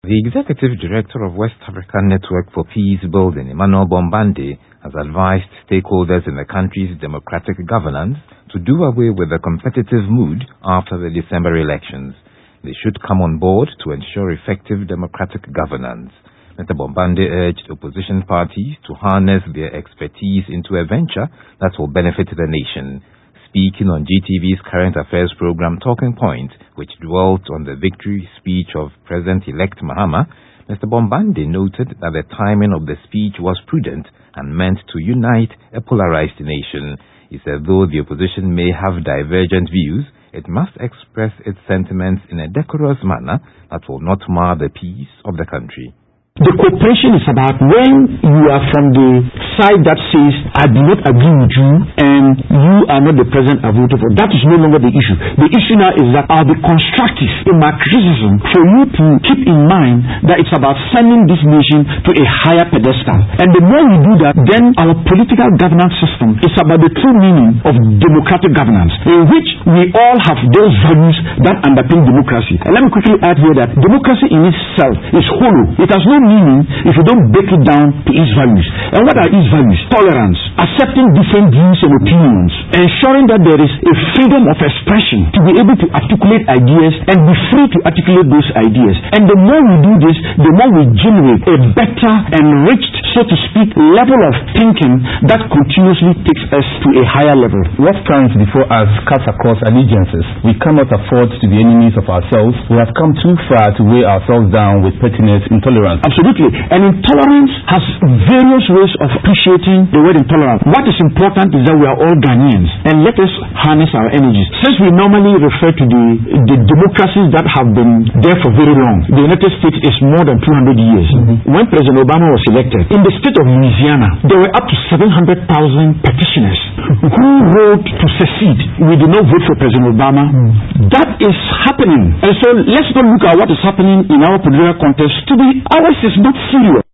The Executive Director of West African Network for Peace Building, Emmanuel Bombande, has advised stakeholders in the country's democratic governance to do away with the competitive mood after the December elections. They should come on board to ensure effective democratic governance. Mr. Bombande urged opposition parties to harness their expertise into a venture that will benefit the nation. Speaking on GTV's current affairs program Talking Point, which dwelt on the victory speech of President-elect Mahama, Mr. Bombande noted that the timing of the speech was prudent and meant to unite a polarized nation. He said though the opposition may have divergent views, it must express its sentiments in a decorous manner that will not mar the peace of the country. The cooperation is about when you are from the side that says, I do not agree with you and you are not the president I voted for. That is no longer the issue. The issue now is that I'll be constructive in my criticism for you to keep in mind that it's about sending this nation to a higher pedestal. And the more we do that, then our political governance system is about the true meaning of democratic governance, in which we all have those values that underpin democracy. And let me quickly add here that democracy in itself is hollow. It has no meaning if you don't break it down to its values. And what are its values? Tolerance, accepting different views and opinions, ensuring that there is a freedom of expression to be able to articulate ideas and be free to articulate those ideas. And the more we do this, the more we generate a better, enriched, so to speak, level of thinking that continuously takes us to a higher level. What stands before us cuts across allegiances. We cannot afford to be enemies of ourselves. We have come too far to weigh ourselves down with pettiness, intolerance. Absolutely. And intolerance has various ways of appreciating the word intolerance. What is important is that we are all Ghanaians, and let us harness our energies. Since we normally refer to the democracies that have been there for very long, the United States is more than 200 years. When President Obama was elected, in the state of Louisiana, there were up to 700,000 petitioners who wrote to secede. We did not vote for President Obama. That is happening. And so let's not look at what is happening in our political context to be ours is not serious.